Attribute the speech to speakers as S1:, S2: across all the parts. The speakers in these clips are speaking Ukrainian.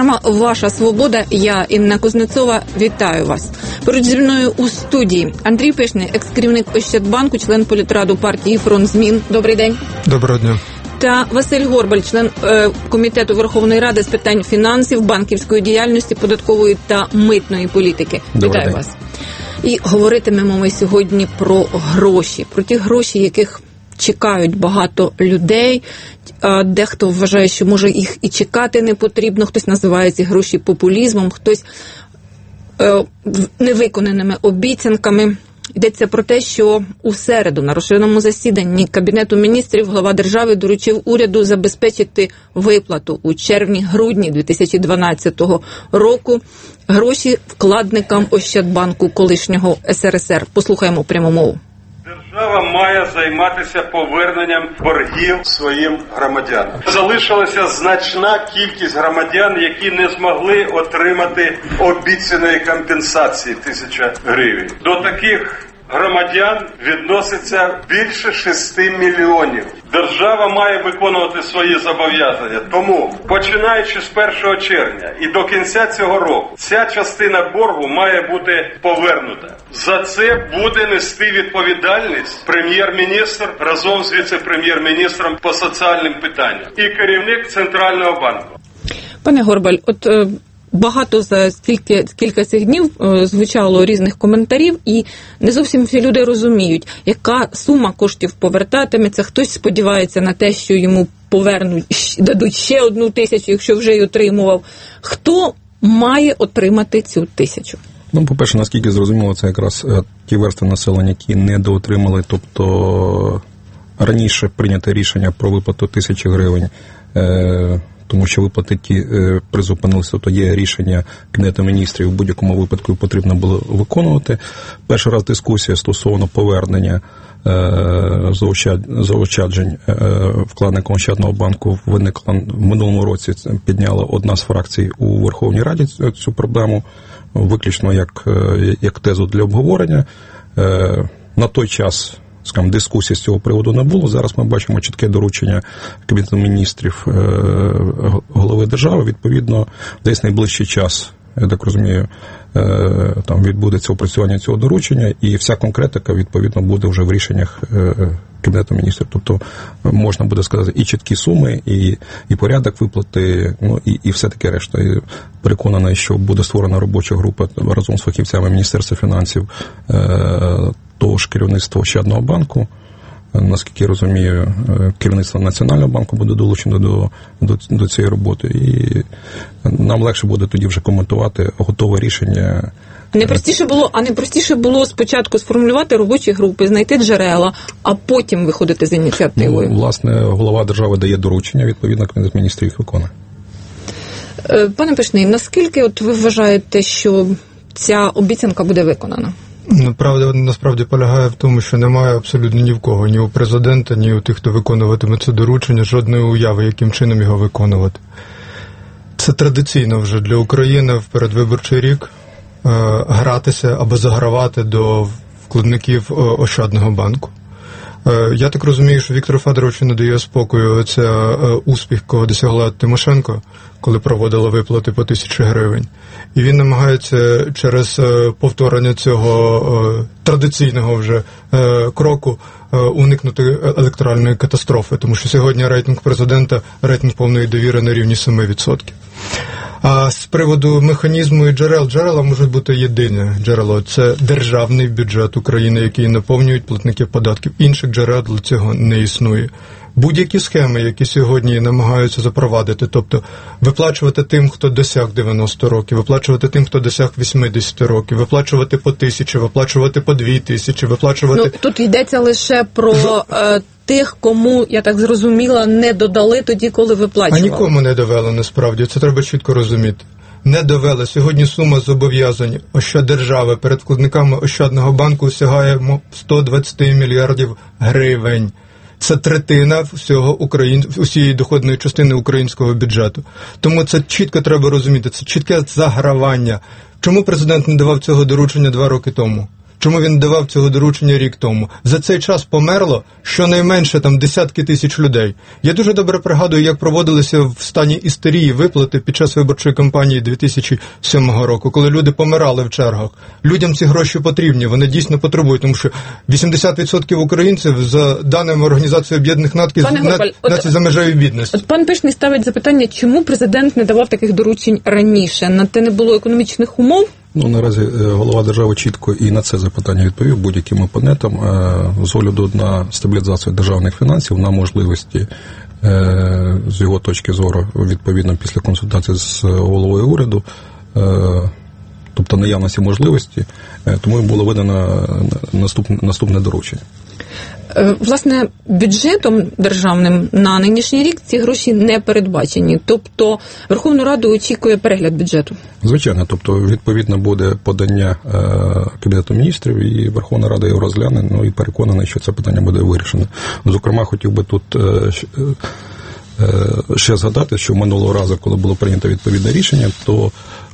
S1: програма «Ваша свобода». Я, Інна Кузнецова, вітаю вас. Поруч зі мною у студії Андрій Пишний, екс-керівник Ощадбанку, член політраду партії «Фронт змін». Добрий день.
S2: Доброго дня.
S1: Та Василь Горбаль, член Комітету Верховної Ради з питань фінансів, банківської діяльності, податкової та митної політики. Вітаю вас. І говоритимемо ми сьогодні про гроші, про ті гроші, яких чекають багато людей. Дехто вважає, що, може, їх і чекати не потрібно, хтось називає ці гроші популізмом, хтось невиконаними обіцянками. Йдеться про те, що у середу на розширеному засіданні Кабінету міністрів глава держави доручив уряду забезпечити виплату у червні-грудні 2012 року гроші вкладникам Ощадбанку колишнього СРСР. Послухаємо пряму мову.
S3: Держава має займатися поверненням боргів своїм громадянам. Залишилася значна кількість громадян, які не змогли отримати обіцяної компенсації 1000 гривень. До таких громадян відноситься більше 6 мільйонів. Держава має виконувати свої зобов'язання. Тому, починаючи з 1 червня і до кінця цього року, ця частина боргу має бути повернута. За це буде нести відповідальність прем'єр-міністр разом з віце-прем'єр-міністром по соціальним питанням і керівник Центрального банку.
S1: Пане Горбаль, багато за кілька цих днів звучало різних коментарів, і не зовсім всі люди розуміють, яка сума коштів повертатиметься. Хтось сподівається на те, що йому повернуть, дадуть ще 1000, якщо вже й отримував. Хто має отримати цю 1000?
S2: По-перше, наскільки зрозуміло, це якраз ті верстви населення, які недоотримали, тобто раніше прийняте рішення про виплату 1000 гривень, тому що виплати ті призупинилися, тобто є рішення Кабінету міністрів, в будь-якому випадку потрібно було виконувати. Перший раз дискусія стосовно повернення заощаджень вкладникам Ощадного банку виникла в минулому році. Це підняла одна з фракцій у Верховній Раді цю проблему, виключно як тезу для обговорення. На той час, скажімо, дискусії з цього приводу не було. Зараз ми бачимо чітке доручення Кабінету міністрів голови держави. Відповідно, десь найближчий час, я так розумію, там відбудеться опрацювання цього доручення, і вся конкретика, відповідно, буде вже в рішеннях Кабінету міністрів. Тобто можна буде сказати і чіткі суми, і порядок виплати, і все таке решта. І переконаний, що буде створена робоча група разом з фахівцями Міністерства фінансів, того ж керівництва Ощадного банку. Наскільки я розумію, керівництво Національного банку буде долучено до цієї роботи. І нам легше буде тоді вже коментувати готове рішення.
S1: Не простіше було спочатку сформулювати робочі групи, знайти джерела, а потім виходити з ініціативою?
S2: Власне, голова держави дає доручення, відповідно, Кабінет міністрів їх виконує.
S1: Пане Пишний, наскільки ви вважаєте, що ця обіцянка буде виконана?
S4: Правда насправді полягає в тому, що немає абсолютно ні в кого, ні у президента, ні у тих, хто виконуватиме це доручення, жодної уяви, яким чином його виконувати. Це традиційно вже для України в передвиборчий рік гратися або загравати до вкладників Ощадного банку. Я так розумію, що Віктору Федоровичу не дає спокою це успіх, якого досягла Тимошенко, коли проводила виплати по 1000 гривень. І він намагається через повторення цього традиційного вже кроку уникнути електоральної катастрофи, тому що сьогодні рейтинг президента, рейтинг повної довіри на рівні 7%. А з приводу механізму і джерела можуть бути єдине джерело – це державний бюджет України, який наповнюють платники податків. Інших джерел для цього не існує. Будь-які схеми, які сьогодні намагаються запровадити, тобто виплачувати тим, хто досяг 90 років, виплачувати тим, хто досяг 80 років, виплачувати по 1000, виплачувати по 2000, виплачувати...
S1: Тут йдеться лише про тих, кому, я так зрозуміла, не додали тоді, коли виплачували.
S4: А нікому не довели, насправді. Це треба чітко розуміти. Не довели. Сьогодні сума зобов'язань держави перед вкладниками Ощадного банку сягає 120 мільярдів гривень. Це третина усієї доходної частини українського бюджету. Тому це чітко треба розуміти. Це чітке загравання. Чому президент не давав цього доручення 2 роки тому? Чому він давав цього доручення рік тому? За цей час померло щонайменше там десятки тисяч людей. Я дуже добре пригадую, як проводилися в стані істерії виплати під час виборчої кампанії 2007 року, коли люди помирали в чергах. Людям ці гроші потрібні, вони дійсно потребують, тому що 80% українців, за даними Організації Об'єднаних Націй, за межею бідності.
S1: От пан Пишний ставить запитання, чому президент не давав таких доручень раніше? На те не було економічних умов?
S2: Наразі голова держави чітко і на це запитання відповів будь-яким опонентам з огляду на стабілізацію державних фінансів, на можливості з його точки зору, відповідно після консультації з головою уряду, тобто наявності можливості, тому було видано наступне доручення.
S1: Власне, бюджетом державним на нинішній рік ці гроші не передбачені. Тобто Верховну Раду очікує перегляд бюджету?
S2: Звичайно. Тобто, відповідно, буде подання Кабінету міністрів, і Верховна Рада його розгляне, і переконаний, що це питання буде вирішено. Зокрема, хотів би тут ще згадати, що минулого разу, коли було прийнято відповідне рішення, то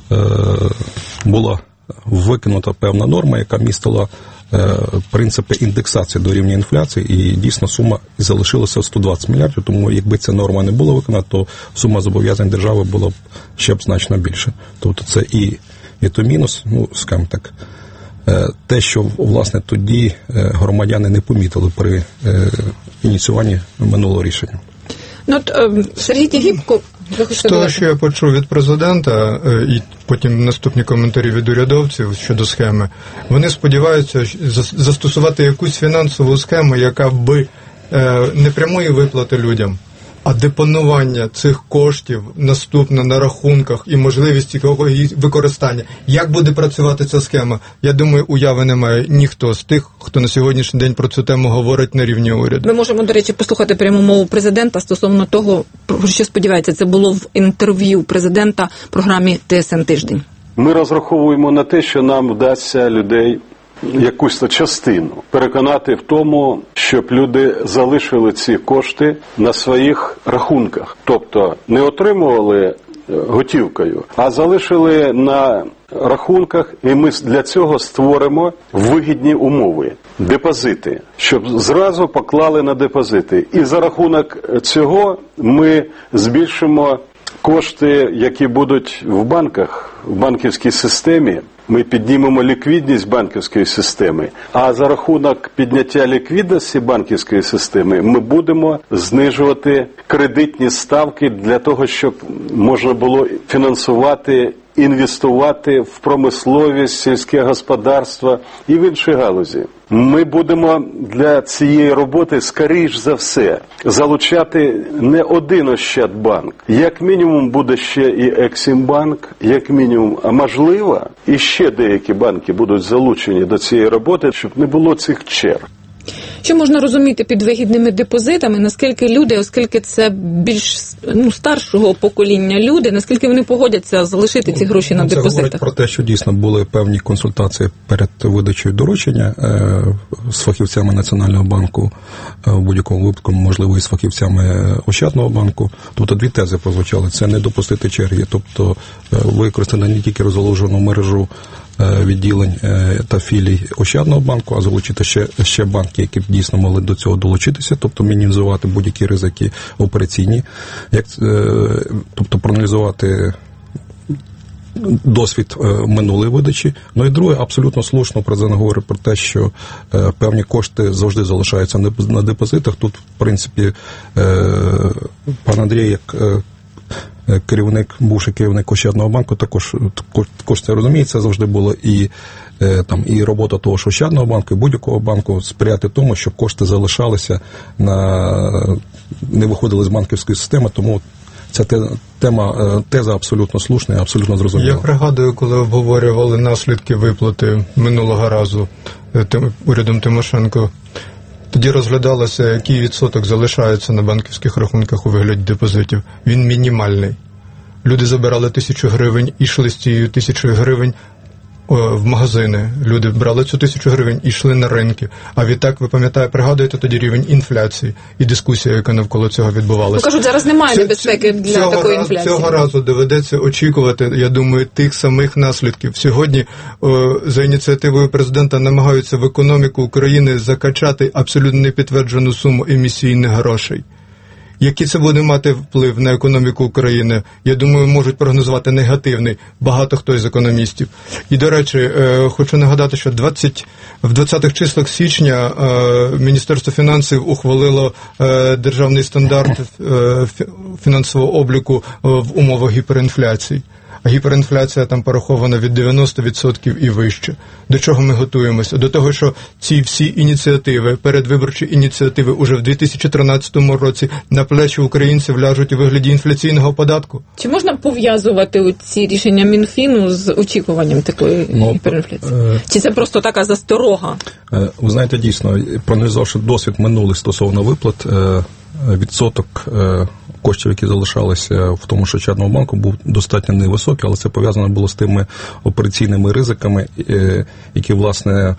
S2: була викинута певна норма, яка містила принципи індексації до рівня інфляції, і дійсно сума залишилася 120 мільярдів, тому якби ця норма не була виконана, то сума зобов'язань держави була б ще б значно більше. Тобто це і то мінус, скажімо так, те, що, власне, тоді громадяни не помітили при ініціюванні минулого рішення.
S1: Сергій Тігіпко,
S4: з того, що я почув від президента, і потім наступні коментарі від урядовців щодо схеми, вони сподіваються застосувати якусь фінансову схему, яка би не прямої виплати людям, а депонування цих коштів наступно на рахунках і можливість її використання. Як буде працювати ця схема? Я думаю, уяви немає ніхто з тих, хто на сьогоднішній день про цю тему говорить на рівні уряду.
S1: Ми можемо, до речі, послухати пряму мову президента стосовно того, про що сподівається. Це було в інтерв'ю президента в програмі ТСН «Тиждень».
S3: Ми розраховуємо на те, що нам вдасться людей якусь частину переконати в тому, щоб люди залишили ці кошти на своїх рахунках. Тобто не отримували готівкою, а залишили на рахунках, і ми для цього створимо вигідні умови. Депозити, щоб зразу поклали на депозити. І за рахунок цього ми збільшимо кошти, які будуть в банках, в банківській системі. Ми піднімемо ліквідність банківської системи, а за рахунок підняття ліквідності банківської системи ми будемо знижувати кредитні ставки для того, щоб можна було фінансувати, інвестувати в промисловість, сільське господарство і в інші галузі. Ми будемо для цієї роботи, скоріш за все, залучати не один Ощадбанк. Як мінімум буде ще і Ексімбанк, як мінімум, а можливо, і ще деякі банки будуть залучені до цієї роботи, щоб не було цих черг.
S1: Що можна розуміти під вигідними депозитами? Наскільки люди, оскільки це більш старшого покоління люди, наскільки вони погодяться залишити ці гроші на депозитах? Це
S2: говорить про те, що дійсно були певні консультації перед видачею доручення з фахівцями Національного банку, в будь-якому випадку, можливо, і з фахівцями Ощадного банку. Тобто дві тези прозвучали. Це не допустити черги, тобто використати не тільки розгалужену мережу відділень та філій Ощадного банку, а залучити ще банки, які б дійсно могли до цього долучитися, тобто мінімізувати будь-які ризики операційні, тобто проаналізувати досвід минулої видачі. І друге, абсолютно слушно президент говорить про те, що певні кошти завжди залишаються на депозитах. Тут, в принципі, пан Андрій, як бувший керівник Ощадного банку, також це розуміє, це завжди було і робота того ж Ощадного банку, і будь-якого банку сприяти тому, щоб кошти залишалися, не виходили з банківської системи, тому ця теза абсолютно слушна і абсолютно зрозуміла.
S4: Я пригадую, коли обговорювали наслідки виплати минулого разу урядом Тимошенко, тоді розглядалося, який відсоток залишається на банківських рахунках у вигляді депозитів. Він мінімальний. Люди забирали 1000 гривень і йшли з цією 1000 гривень в магазини. Люди брали цю 1000 гривень і йшли на ринки. А відтак, ви пригадуєте тоді рівень інфляції і дискусія, яка навколо цього відбувалася.
S1: Кажуть, зараз немає небезпеки для такої інфляції.
S4: Цього разу доведеться очікувати, я думаю, тих самих наслідків. Сьогодні за ініціативою президента намагаються в економіку України закачати абсолютно непідтверджену суму емісійних грошей. Який це буде мати вплив на економіку України, я думаю, можуть прогнозувати негативний багато хто із економістів. І, до речі, хочу нагадати, що в 20-х числах січня Міністерство фінансів ухвалило державний стандарт фінансового обліку в умовах гіперінфляції. А гіперінфляція там порахована від 90% і вище. До чого ми готуємося? До того, що ці всі ініціативи, передвиборчі ініціативи уже в 2013 році на плечі українців ляжуть у вигляді інфляційного податку.
S1: Чи можна пов'язувати ці рішення Мінфіну з очікуванням такої гіперінфляції? Чи це просто така засторога?
S2: Ви знаєте, дійсно, проаналізувавши досвід минулих стосовно виплат, відсоток коштів, які залишалися в тому ж Ощадному банку, був достатньо невисокий, але це пов'язано було з тими операційними ризиками, які, власне,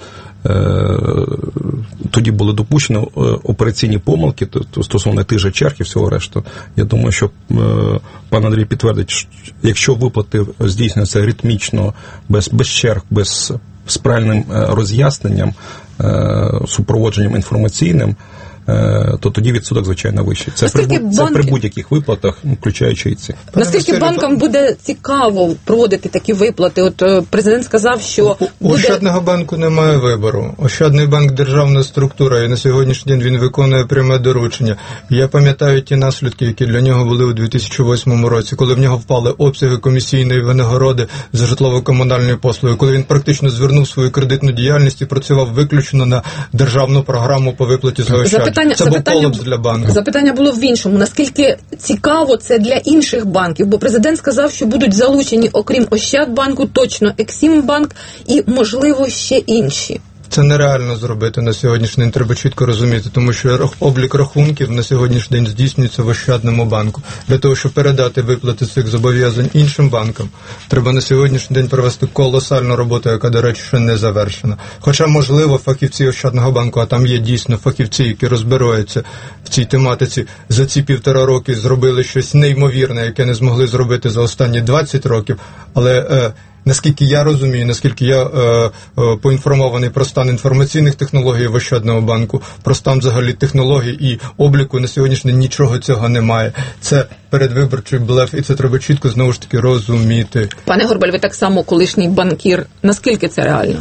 S2: тоді були допущені операційні помилки стосовно тих же черг і всього решту. Я думаю, що пан Андрій підтвердить, якщо виплати здійснюються ритмічно, без черг, з правильним роз'ясненням, супроводженням інформаційним, то тоді відсоток, звичайно, вищий. Це при будь-яких виплатах, включаючи і ці.
S1: Наскільки банкам буде цікаво проводити такі виплати? От президент сказав, що
S4: у Ощадного банку немає вибору. Ощадний банк – державна структура, і на сьогоднішній день він виконує пряме доручення. Я пам'ятаю ті наслідки, які для нього були у 2008 році, коли в нього впали обсяги комісійної винагороди за житлово-комунальні послуги, коли він практично звернув свою кредитну діяльність і працював виключно на державну програму по виплаті за ощадність. Це був колапс для банку.
S1: Запитання було в іншому. Наскільки цікаво це для інших банків? Бо президент сказав, що будуть залучені, окрім Ощадбанку, точно Ексімбанк і, можливо, ще інші.
S4: Це нереально зробити на сьогоднішній день, треба чітко розуміти, тому що облік рахунків на сьогоднішній день здійснюється в Ощадному банку. Для того, щоб передати виплати цих зобов'язань іншим банкам, треба на сьогоднішній день провести колосальну роботу, яка, до речі, ще не завершена. Хоча, можливо, фахівці Ощадного банку, а там є дійсно фахівці, які розбираються в цій тематиці, за ці 1,5 роки зробили щось неймовірне, яке не змогли зробити за останні 20 років, але наскільки я розумію, наскільки я поінформований про стан інформаційних технологій в Ощадному банку, про стан взагалі технологій і обліку, на сьогоднішній день нічого цього немає. Це передвиборчий блеф, і це треба чітко, знову ж таки, розуміти.
S1: Пане Горбаль, ви так само колишній банкір. Наскільки це реально?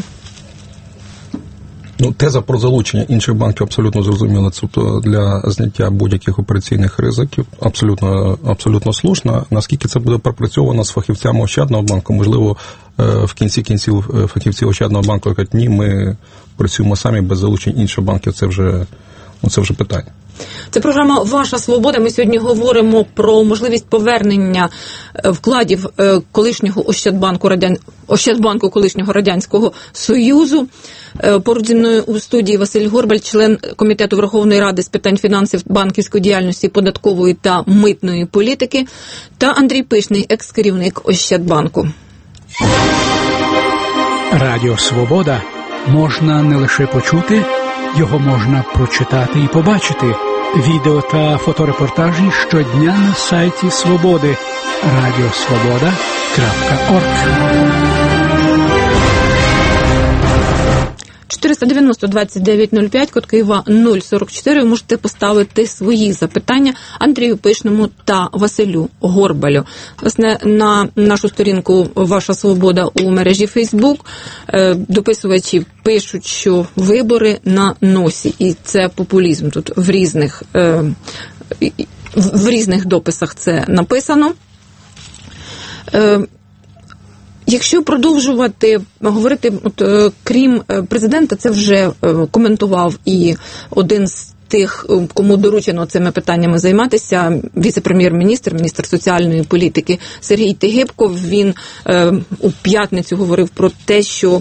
S2: Теза про залучення інших банків абсолютно зрозуміла. Це для зняття будь-яких операційних ризиків абсолютно слушна. Наскільки це буде пропрацьовано з фахівцями Ощадного банку? Можливо, в кінці кінців фахівці Ощадного банку кажуть, ні, ми працюємо самі без залучення інших банків. Це вже питання.
S1: Це програма «Ваша свобода». Ми сьогодні говоримо про можливість повернення вкладів колишнього Ощадбанку колишнього Радянського Союзу. Поруч зі мною у студії Василь Горбаль, член Комітету Верховної Ради з питань фінансів, банківської діяльності, податкової та митної політики, та Андрій Пишний, екс-керівник Ощадбанку.
S5: Радіо «Свобода» можна не лише почути, його можна прочитати і побачити. Відео та фоторепортажі щодня на сайті Свободи. radiosvoboda.org
S1: 490-2905, код Києва 044. Ви можете поставити свої запитання Андрію Пишному та Василю Горбалю. Власне, на нашу сторінку «Ваша свобода» у мережі Фейсбук дописувачі пишуть, що вибори на носі. І це популізм. Тут в різних дописах це написано. Якщо продовжувати говорити, крім президента, це вже коментував і один з тих, кому доручено цими питаннями займатися, віце-прем'єр-міністр, міністр соціальної політики Сергій Тигибко. Він у п'ятницю говорив про те, що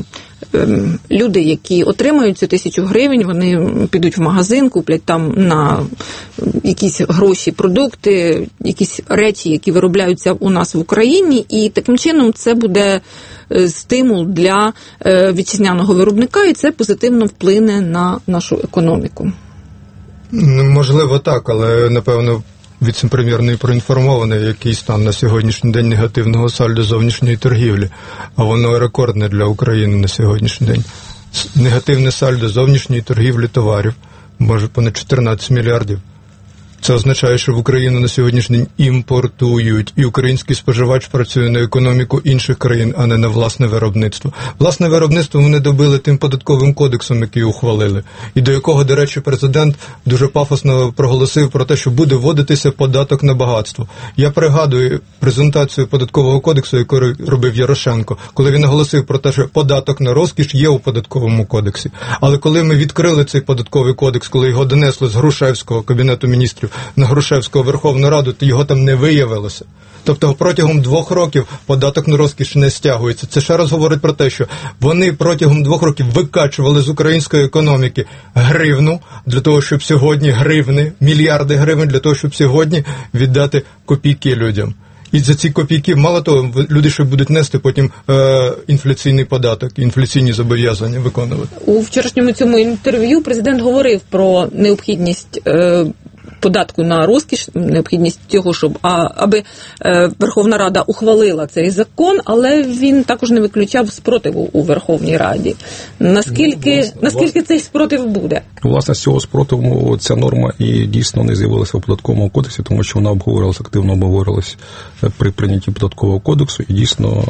S1: люди, які отримають цю 1000 гривень, вони підуть в магазин, куплять там на якісь гроші, продукти, якісь речі, які виробляються у нас в Україні, і таким чином це буде стимул для вітчизняного виробника, і це позитивно вплине на нашу економіку.
S4: Можливо, так, але, напевно, віце-прем'єр не проінформований, який стан на сьогоднішній день негативного сальдо зовнішньої торгівлі, а воно рекордне для України на сьогоднішній день. Негативне сальдо зовнішньої торгівлі товарів, може понад 14 мільярдів. Це означає, що в Україну на сьогоднішній день імпортують, і український споживач працює на економіку інших країн, а не на власне виробництво. Власне виробництво вони добили тим податковим кодексом, який ухвалили, і до якого, до речі, президент дуже пафосно проголосив про те, що буде вводитися податок на багатство. Я пригадую презентацію податкового кодексу, яку робив Ярошенко, коли він оголосив про те, що податок на розкіш є у податковому кодексі. Але коли ми відкрили цей податковий кодекс, коли його донесли з Грушевського Кабінету міністрів на Грушевського Верховну Раду, то його там не виявилося. Тобто протягом 2 років податок на розкіш не стягується. Це ще раз говорить про те, що вони протягом 2 років викачували з української економіки гривну, для того, щоб сьогодні гривни, мільярди гривень, для того, щоб сьогодні віддати копійки людям. І за ці копійки, мало того, люди ще будуть нести потім інфляційний податок, інфляційні зобов'язання виконувати.
S1: У вчорашньому цьому інтерв'ю президент говорив про необхідність податку на розкіш, необхідність цього, щоб аби Верховна Рада ухвалила цей закон, але він також не виключав спротиву у Верховній Раді. Наскільки цей спротив буде?
S2: Власне, з цього спротиву ця норма і дійсно не з'явилася в податковому кодексі, тому що вона активно обговорювалася при прийнятті податкового кодексу, і дійсно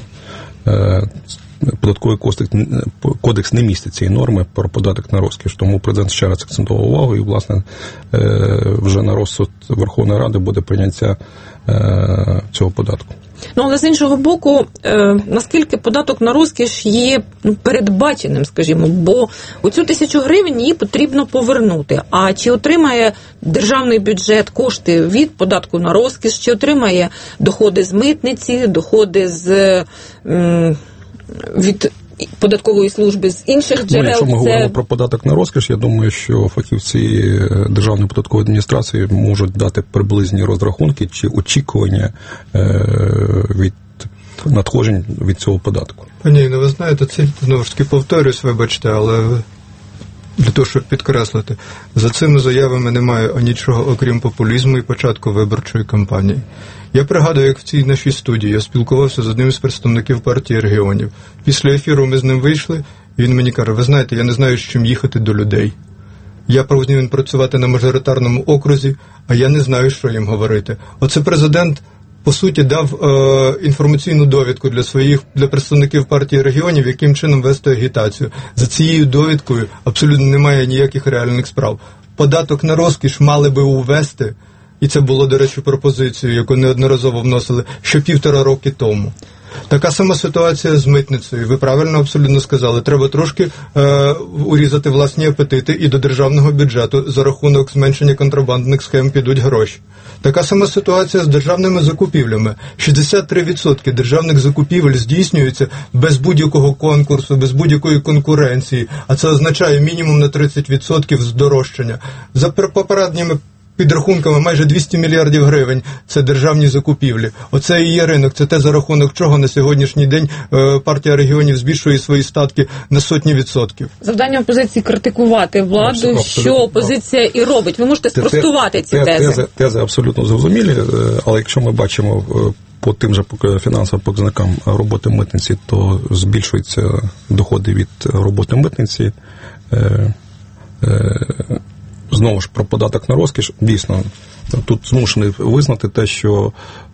S2: податковий кодекс не містить цієї норми про податок на розкіш. Тому президент ще раз акцентував увагу, і, власне, вже на розсуд Верховної Ради буде прийняття цього податку.
S1: Але з іншого боку, наскільки податок на розкіш є передбаченим, скажімо, бо оцю 1000 гривень її потрібно повернути. А чи отримає державний бюджет кошти від податку на розкіш, чи отримає доходи з митниці, доходи від податкової служби з інших джерел?
S2: Якщо ми говоримо про податок на розкіш, я думаю, що фахівці Державної податкової адміністрації можуть дати приблизні розрахунки чи очікування від надходжень від цього податку.
S4: Пані, ви знаєте, це знову ж таки повторюсь, вибачте, але для того, щоб підкреслити, за цими заявами немає нічого, окрім популізму і початку виборчої кампанії. Я пригадую, як в цій нашій студії я спілкувався з одним з представників партії регіонів. Після ефіру ми з ним вийшли, і він мені каже: ви знаєте, я не знаю, з чим їхати до людей. Я повинен працювати на мажоритарному окрузі, а я не знаю, що їм говорити. Оце президент, по суті, дав інформаційну довідку для представників партії регіонів, яким чином вести агітацію. За цією довідкою абсолютно немає ніяких реальних справ. Податок на розкіш мали би увести, і це було, до речі, пропозицією, яку неодноразово вносили, ще 1,5 роки тому. Така сама ситуація з митницею. Ви правильно абсолютно сказали. Треба трошки урізати власні апетити, і до державного бюджету за рахунок зменшення контрабандних схем підуть гроші. Така сама ситуація з державними закупівлями. 63% державних закупівель здійснюються без будь-якого конкурсу, без будь-якої конкуренції, а це означає мінімум на 30% здорожчання. За попередніми підрахунками майже 200 мільярдів гривень – це державні закупівлі. Оце і є ринок, це те, за рахунок чого на сьогоднішній день партія регіонів збільшує свої статки на сотні відсотків.
S1: Завдання опозиції – критикувати владу, абсолютно, що опозиція і робить. Ви можете спростувати ці тези?
S2: Тези абсолютно зрозумілі, але якщо ми бачимо по тим же фінансовим показникам роботи митниці, то збільшуються доходи від роботи митниці. Знову ж про податок на розкіш, дійсно, тут змушений визнати те, що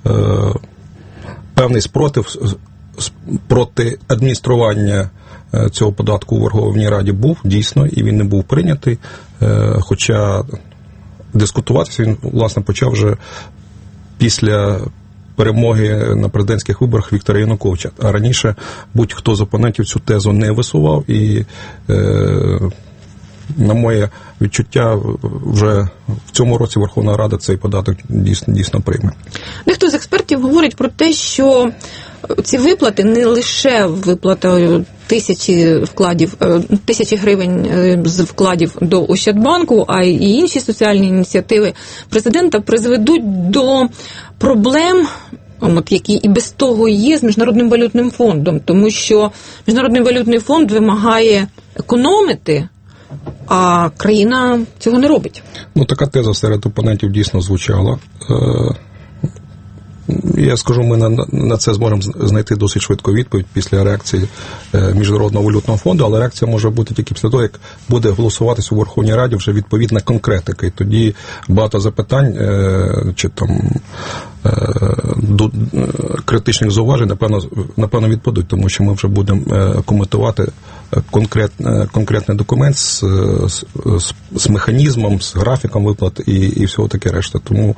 S2: певний спротив проти адміністрування цього податку у Верховній Раді був, дійсно, і він не був прийнятий, хоча дискутуватися він, власне, почав вже після перемоги на президентських виборах Віктора Януковича. А раніше будь-хто з опонентів цю тезу не висував, і на моє відчуття, вже в цьому році Верховна Рада цей податок дійсно прийме.
S1: Дехто з експертів говорить про те, що ці виплати не лише виплата тисячі гривень з вкладів до Ощадбанку, а й інші соціальні ініціативи президента призведуть до проблем, які і без того є з Міжнародним валютним фондом, тому що Міжнародний валютний фонд вимагає економити, а країна цього не робить.
S2: Така теза серед опонентів дійсно звучала. Я скажу, ми на це зможемо знайти досить швидко відповідь після реакції Міжнародного валютного фонду, але реакція може бути тільки після того, як буде голосуватися у Верховній Раді вже відповідна конкретика. І тоді багато запитань чи там критичних зауважень, напевно, відпадуть, тому що ми вже будемо коментувати конкретний документ з механізмом, з графіком виплат і всього таке решта. Тому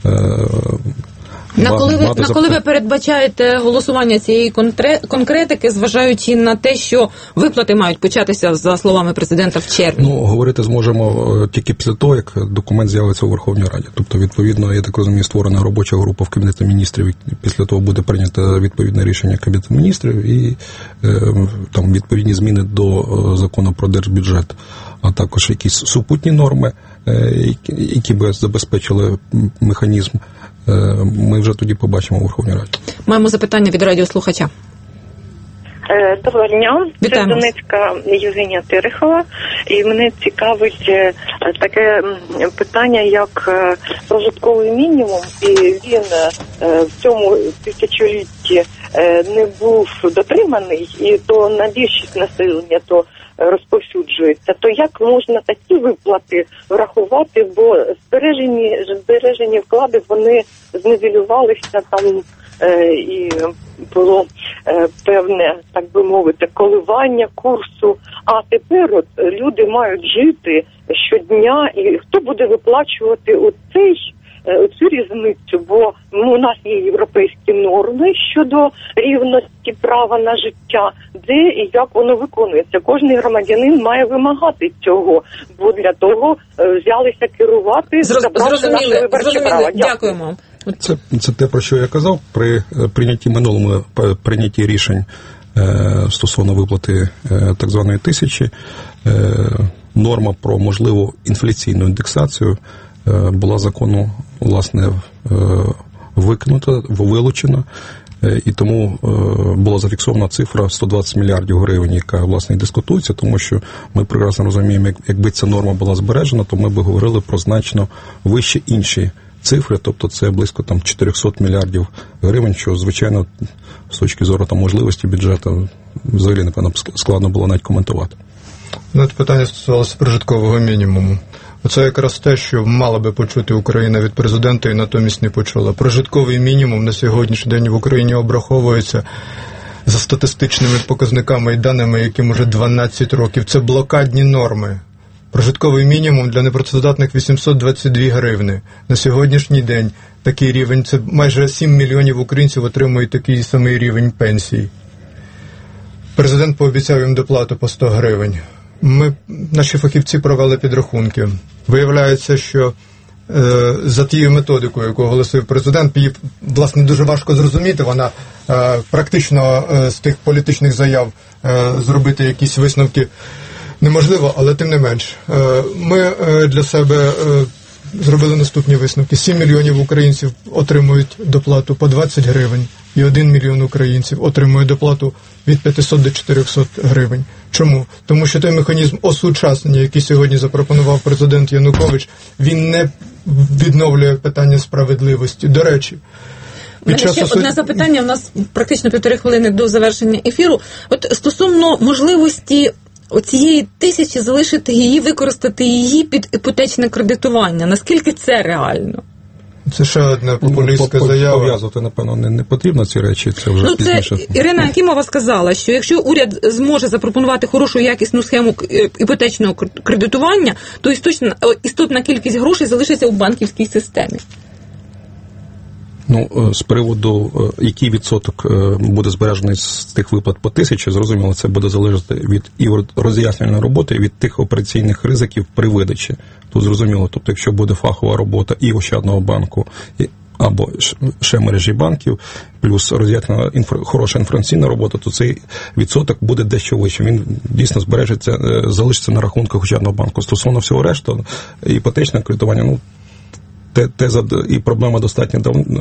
S1: коли ви передбачаєте голосування цієї конкретики, зважаючи на те, що виплати мають початися, за словами президента, в червні?
S2: Говорити зможемо тільки після того, як документ з'явиться у Верховній Раді. Тобто, відповідно, я так розумію, створена робоча група в Кабінеті міністрів, після того буде прийнято відповідне рішення Кабінету міністрів і там відповідні зміни до закону про держбюджет, а також якісь супутні норми, які би забезпечили механізм. Ми вже тоді побачимо у Верховній Раді.
S1: Маємо запитання від радіослухача.
S6: Доброго дня.
S1: Вітаємо.
S6: Це Донецька Євгенія Терехова. І мене цікавить таке питання, як прожитковий мінімум. І він в цьому тисячолітті не був дотриманий, і то на більшість населення то розповсюджується. То як можна такі виплати врахувати, бо збережені вклади, вони зневелювалися там, і було певне, так би мовити, коливання курсу. А тепер от люди мають жити щодня, і хто буде виплачувати цю різницю, бо у нас є європейські норми щодо рівності права на життя, де і як воно виконується. Кожний громадянин має вимагати цього, бо для того взялися керувати, забрати наше виборче право.
S1: Дякуємо.
S2: Це те, про що я казав, при прийнятті рішень стосовно виплати так званої тисячі, норма про можливу інфляційну індексацію була закону, власне, викинута, вилучена, і тому була зафіксована цифра 120 мільярдів гривень, яка, власне, і дискутується, тому що ми прекрасно розуміємо, якби ця норма була збережена, то ми б говорили про значно вищі інші цифри, тобто це близько 400 мільярдів гривень, що, звичайно, з точки зору можливості бюджету взагалі, напевно, складно було навіть коментувати.
S4: Питання стосувалося прожиткового мінімуму. Оце якраз те, що мала би почути Україна від президента і натомість не почула. Прожитковий мінімум на сьогоднішній день в Україні обраховується за статистичними показниками і даними, яким уже 12 років. Це блокадні норми. Прожитковий мінімум для непрацездатних 822 гривни. На сьогоднішній день такий рівень, це майже 7 мільйонів українців отримують такий самий рівень пенсій. Президент пообіцяв їм доплату по 100 гривень. Наші фахівці провели підрахунки. Виявляється, що за тією методикою, яку оголосив президент, її, власне, дуже важко зрозуміти. Вона практично з тих політичних заяв зробити якісь висновки неможливо, але тим не менш. Ми для себе зробили наступні висновки. 7 мільйонів українців отримують доплату по 20 гривень, і 1 мільйон українців отримує доплату від 500 до 400 гривень. Чому? Тому що той механізм осучаснення, який сьогодні запропонував президент Янукович, він не відновлює питання справедливості. До речі,
S1: ще одне запитання, у нас практично 1,5 хвилини до завершення ефіру. От стосовно можливості оцієї тисячі залишити її, використати її під іпотечне кредитування, наскільки це реально?
S4: Це ще одна популістська заява.
S2: Пов'язувати, напевно, не потрібно ці речі, це вже пізніше.
S1: Це Ірина Якимова сказала, що якщо уряд зможе запропонувати хорошу якісну схему іпотечного кредитування, то істотна кількість грошей залишиться у банківській системі.
S2: З приводу, який відсоток буде збережений з тих виплат по 1000, зрозуміло, це буде залежати від і роз'яснювальної роботи, і від тих операційних ризиків при видачі. Тут зрозуміло, тобто, якщо буде фахова робота і Ощадного банку, або ще мережі банків, плюс роз'яснена хороша інформаційна робота, то цей відсоток буде дещо вищим. Він дійсно збережеться, залишиться на рахунках Ощадного банку. Стосовно всього решту, іпотечне кредитування, теза і проблема достатньо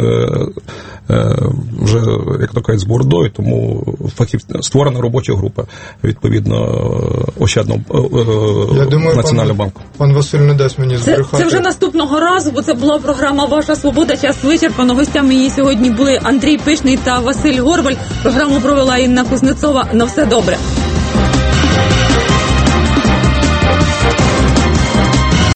S2: вже, як то кажуть, з бородою, тому створена робоча група, відповідно, Ощадного Національного банку.
S4: Пан Василь не дасть мені збрехати.
S1: Це вже наступного разу, бо це була програма «Ваша свобода». Час вичерпано. Гостями її сьогодні були Андрій Пишний та Василь Горбаль. Програму провела Інна Кузнецова. На все добре.